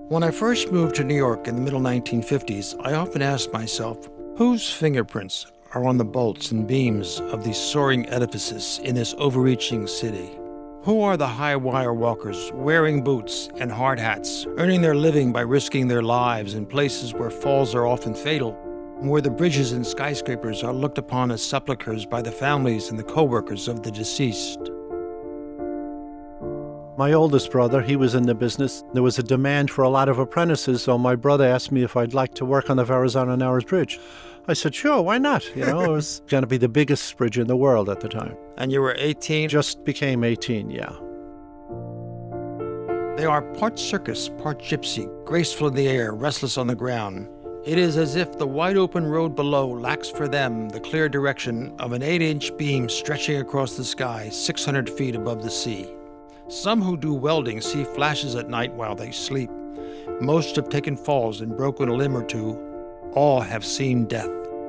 When I first moved to New York in the middle 1950s, I often asked myself, whose fingerprints are on the bolts and beams of these soaring edifices in this overreaching city? Who are the high-wire walkers wearing boots and hard hats, earning their living by risking their lives in places where falls are often fatal, and where the bridges and skyscrapers are looked upon as sepulchres by the families and the co-workers of the deceased? My oldest brother, he was in the business. There was a demand for a lot of apprentices, so my brother asked me if I'd like to work on the Verrazano-Narrows Bridge. I said, sure, why not? It was going to be the biggest bridge in the world at the time. And you were 18? Just became 18, yeah. They are part circus, part gypsy, graceful in the air, restless on the ground. It is as if the wide-open road below lacks for them the clear direction of an 8-inch beam stretching across the sky 600 feet above the sea. Some who do welding see flashes at night while they sleep. Most have taken falls and broken a limb or two. All have seen death.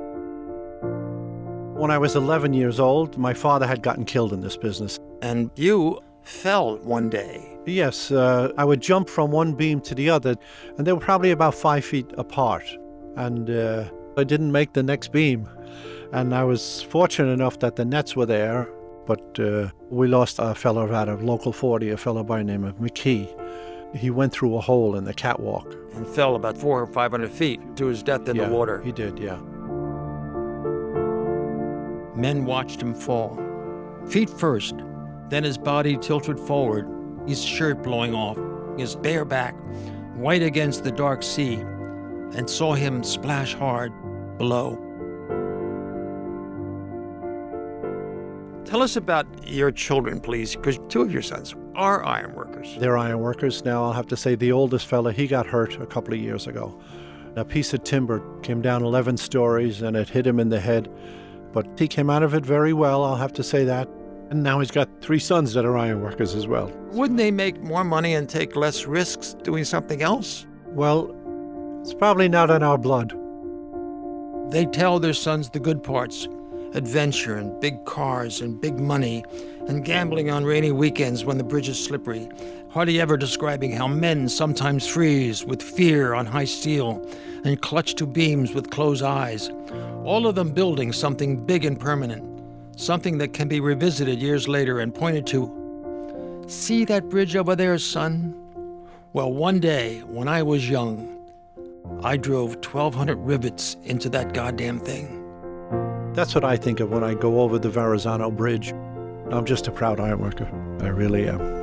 When I was 11 years old, my father had gotten killed in this business. And you fell one day. Yes, I would jump from one beam to the other, and they were probably about 5 feet apart. And I didn't make the next beam. And I was fortunate enough that the nets were there, but we lost a fellow at a local 40, a fellow by the name of McKee. He went through a hole in the catwalk. And fell about 400 or 500 feet to his death in the water. He did, yeah. Men watched him fall. Feet first, then his body tilted forward, his shirt blowing off, his bare back, white against the dark sea, and saw him splash hard below. Tell us about your children, please, because 2 of your sons are iron workers. They're iron workers. Now, I'll have to say the oldest fella, he got hurt a couple of years ago. A piece of timber came down 11 stories and it hit him in the head. But he came out of it very well, I'll have to say that. And now he's got 3 sons that are iron workers as well. Wouldn't they make more money and take less risks doing something else? Well, it's probably not in our blood. They tell their sons the good parts. Adventure and big cars and big money and gambling on rainy weekends when the bridge is slippery, hardly ever describing how men sometimes freeze with fear on high steel and clutch to beams with closed eyes, all of them building something big and permanent, something that can be revisited years later and pointed to. See that bridge over there, son? Well, one day, when I was young, I drove 1,200 rivets into that goddamn thing. That's what I think of when I go over the Verrazano Bridge. I'm just a proud ironworker. I really am.